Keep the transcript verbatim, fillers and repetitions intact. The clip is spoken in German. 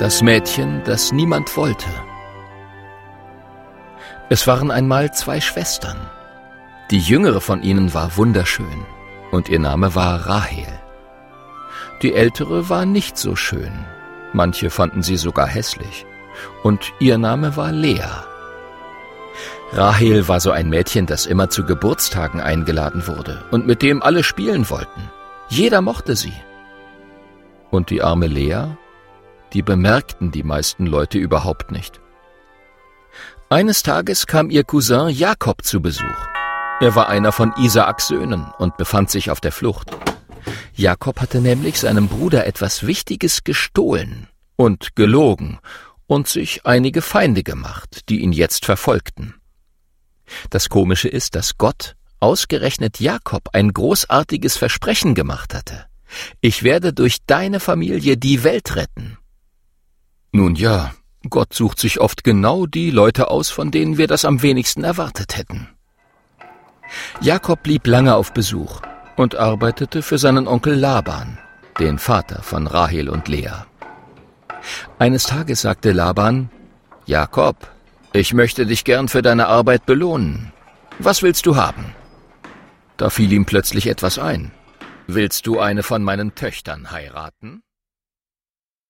Das Mädchen, das niemand wollte. Es waren einmal zwei Schwestern. Die jüngere von ihnen war wunderschön und ihr Name war Rahel. Die ältere war nicht so schön, manche fanden sie sogar hässlich, und ihr Name war Lea. Rahel war so ein Mädchen, das immer zu Geburtstagen eingeladen wurde und mit dem alle spielen wollten. Jeder mochte sie. Und die arme Lea, die bemerkten die meisten Leute überhaupt nicht. Eines Tages kam ihr Cousin Jakob zu Besuch. Er war einer von Isaaks Söhnen und befand sich auf der Flucht. Jakob hatte nämlich seinem Bruder etwas Wichtiges gestohlen und gelogen und sich einige Feinde gemacht, die ihn jetzt verfolgten. Das Komische ist, dass Gott ausgerechnet Jakob ein großartiges Versprechen gemacht hatte. Ich werde durch deine Familie die Welt retten. Nun ja, Gott sucht sich oft genau die Leute aus, von denen wir das am wenigsten erwartet hätten. Jakob blieb lange auf Besuch und arbeitete für seinen Onkel Laban, den Vater von Rahel und Lea. Eines Tages sagte Laban: »Jakob, ich möchte dich gern für deine Arbeit belohnen. Was willst du haben?« Da fiel ihm plötzlich etwas ein. »Willst du eine von meinen Töchtern heiraten?«